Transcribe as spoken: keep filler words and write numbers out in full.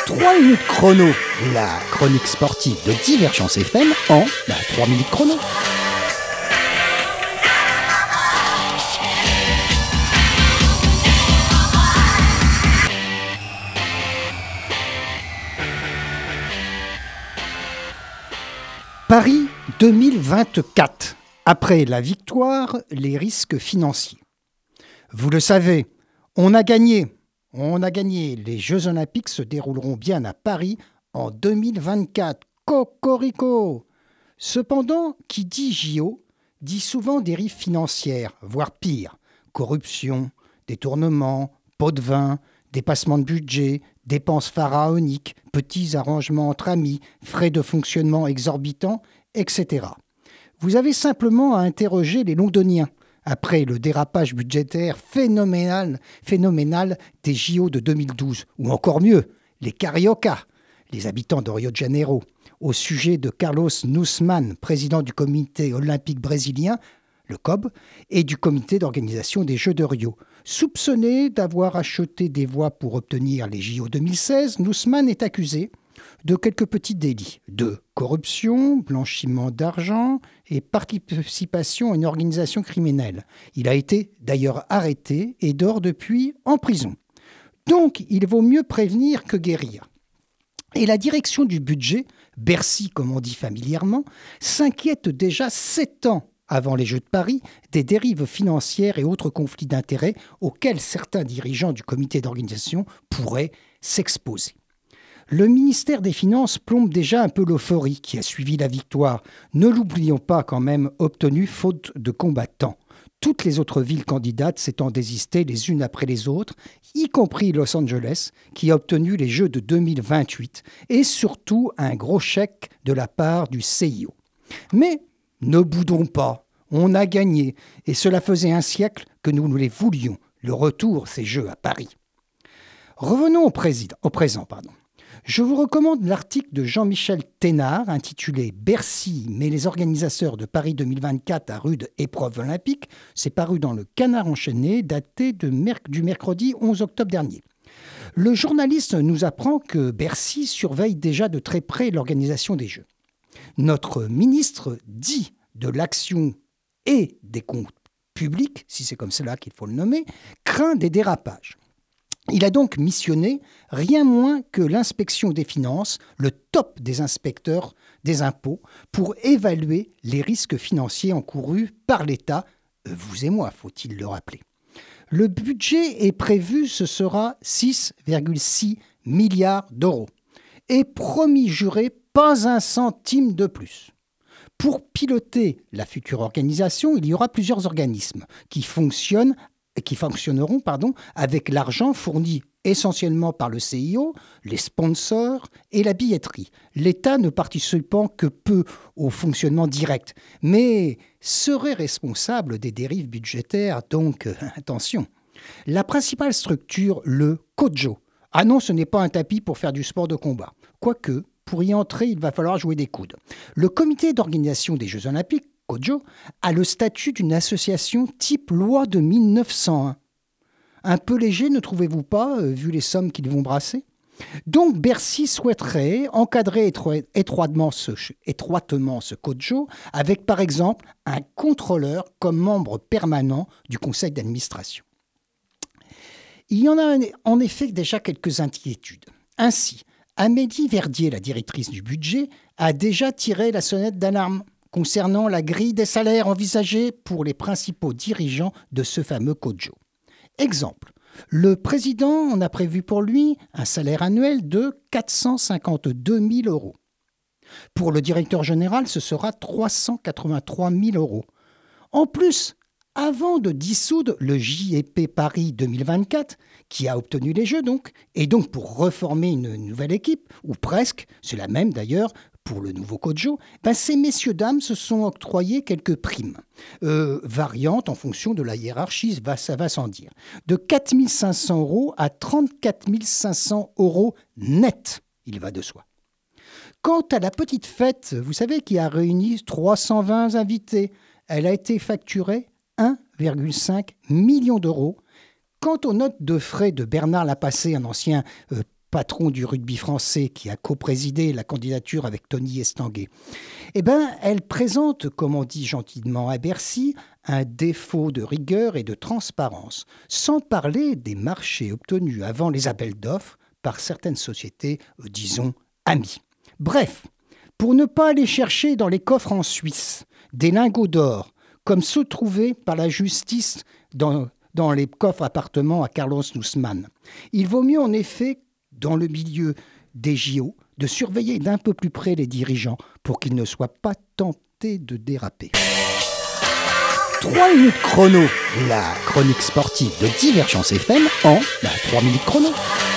trois minutes chrono, la chronique sportive de Divergence F M en bah, trois minutes chrono. Paris deux mille vingt-quatre. Après la victoire, les risques financiers. Vous le savez, on a gagné. On a gagné. Les Jeux Olympiques se dérouleront bien à Paris en deux mille vingt-quatre. Cocorico! Cependant, qui dit J O dit souvent dérives financières, voire pire. Corruption, détournement, pots de vin, dépassement de budget, dépenses pharaoniques, petits arrangements entre amis, frais de fonctionnement exorbitants, et cetera. Vous avez simplement à interroger les Londoniens après le dérapage budgétaire phénoménal, phénoménal des J O de deux mille douze, ou encore mieux, les Carioca, les habitants de Rio de Janeiro, au sujet de Carlos Nussmann, président du comité olympique brésilien, le C O B, et du comité d'organisation des Jeux de Rio. Soupçonné d'avoir acheté des voix pour obtenir les J O deux mille seize, Nussmann est accusé de quelques petits délits, de corruption, blanchiment d'argent et participation à une organisation criminelle. Il a été d'ailleurs arrêté et dort depuis en prison. Donc, il vaut mieux prévenir que guérir. Et la direction du budget, Bercy comme on dit familièrement, s'inquiète déjà sept ans avant les Jeux de Paris des dérives financières et autres conflits d'intérêts auxquels certains dirigeants du comité d'organisation pourraient s'exposer. Le ministère des Finances plombe déjà un peu l'euphorie qui a suivi la victoire, ne l'oublions pas quand même, obtenue faute de combattants. Toutes les autres villes candidates s'étant désistées les unes après les autres, y compris Los Angeles, qui a obtenu les Jeux de deux mille vingt-huit, et surtout un gros chèque de la part du C I O. Mais ne boudons pas, on a gagné, et cela faisait un siècle que nous nous les voulions, le retour ces Jeux à Paris. Revenons au, président, au présent, pardon. Je vous recommande l'article de Jean-Michel Thénard intitulé « Bercy met les organisateurs de Paris deux mille vingt-quatre à rude épreuve olympique ». C'est paru dans le Canard enchaîné, daté de merc- du mercredi onze octobre dernier. Le journaliste nous apprend que Bercy surveille déjà de très près l'organisation des Jeux. Notre ministre dit de l'action et des comptes publics, si c'est comme cela qu'il faut le nommer, craint des dérapages. Il a donc missionné rien moins que l'inspection des finances, le top des inspecteurs des impôts, pour évaluer les risques financiers encourus par l'État, vous et moi, faut-il le rappeler. Le budget est prévu, ce sera six virgule six milliards d'euros. Et promis juré, pas un centime de plus. Pour piloter la future organisation, il y aura plusieurs organismes qui fonctionnent qui fonctionneront pardon, avec l'argent fourni essentiellement par le C I O, les sponsors et la billetterie. L'État ne participant que peu au fonctionnement direct, mais serait responsable des dérives budgétaires, donc euh, attention. La principale structure, le COJO. Ah non, ce n'est pas un tapis pour faire du sport de combat. Quoique, pour y entrer, il va falloir jouer des coudes. Le comité d'organisation des Jeux Olympiques, COJO, a le statut d'une association type loi de mille neuf cent un. Un peu léger, ne trouvez-vous pas, euh, vu les sommes qu'ils vont brasser ? Donc Bercy souhaiterait encadrer étro- étroitement ce, étroitement ce COJO avec par exemple un contrôleur comme membre permanent du conseil d'administration. Il y en a en effet déjà quelques inquiétudes. Ainsi, Amélie Verdier, la directrice du budget, a déjà tiré la sonnette d'alarme concernant la grille des salaires envisagée pour les principaux dirigeants de ce fameux COJO. Exemple, le président en a prévu pour lui un salaire annuel de quatre cent cinquante-deux mille euros. Pour le directeur général, ce sera trois cent quatre-vingt-trois mille euros. En plus, avant de dissoudre le J E P Paris deux mille vingt-quatre, qui a obtenu les Jeux donc, et donc pour reformer une nouvelle équipe, ou presque, c'est la même d'ailleurs, pour le nouveau COJO, ben ces messieurs-dames se sont octroyés quelques primes, euh, variantes en fonction de la hiérarchie, ça va sans dire, de quatre mille cinq cents euros à trente-quatre mille cinq cents euros net, il va de soi. Quant à la petite fête, vous savez, qui a réuni trois cent vingt invités, elle a été facturée un virgule cinq million d'euros. Quant aux notes de frais de Bernard Lapassé, un ancien euh, patron du rugby français qui a coprésidé la candidature avec Tony Estanguet, eh ben, elle présente, comme on dit gentiment à Bercy, un défaut de rigueur et de transparence, sans parler des marchés obtenus avant les appels d'offres par certaines sociétés, euh, disons, amies. Bref, pour ne pas aller chercher dans les coffres en Suisse des lingots d'or, comme ceux trouvés par la justice dans, dans les coffres appartements à Carlos Nussmann, il vaut mieux en effet, dans le milieu des J O, de surveiller d'un peu plus près les dirigeants pour qu'ils ne soient pas tentés de déraper. trois minutes chrono, la chronique sportive de Divergence F M en bah, trois minutes chrono.